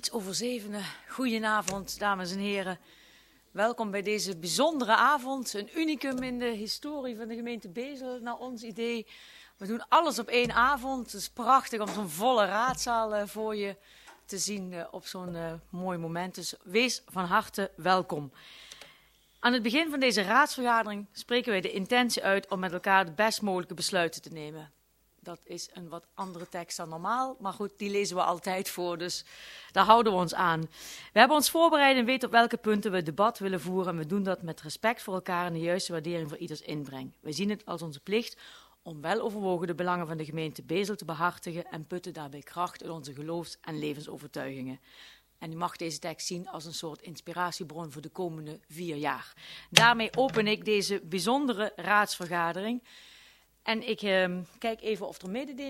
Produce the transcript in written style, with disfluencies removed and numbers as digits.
iets over 7. Goedenavond, dames en heren. Welkom bij deze bijzondere avond. Een unicum in de historie van de gemeente Bezel, naar ons idee. We doen alles op één avond. Het is prachtig om zo'n volle raadzaal voor je te zien op zo'n mooi moment. Dus wees van harte welkom. Aan het begin van deze raadsvergadering spreken wij de intentie uit om met elkaar de best mogelijke besluiten te nemen. Dat is een wat andere tekst dan normaal, maar goed, die lezen we altijd voor, dus daar houden we ons aan. We hebben ons voorbereid en weten op welke punten we het debat willen voeren en we doen dat met respect voor elkaar en de juiste waardering voor ieders inbreng. Wij zien het als onze plicht om weloverwogen de belangen van de gemeente Bezel te behartigen en putten daarbij kracht in onze geloofs- en levensovertuigingen. En u mag deze tekst zien als een soort inspiratiebron voor de komende 4 jaar. Daarmee open ik deze bijzondere raadsvergadering. En ik kijk even of er mededelingen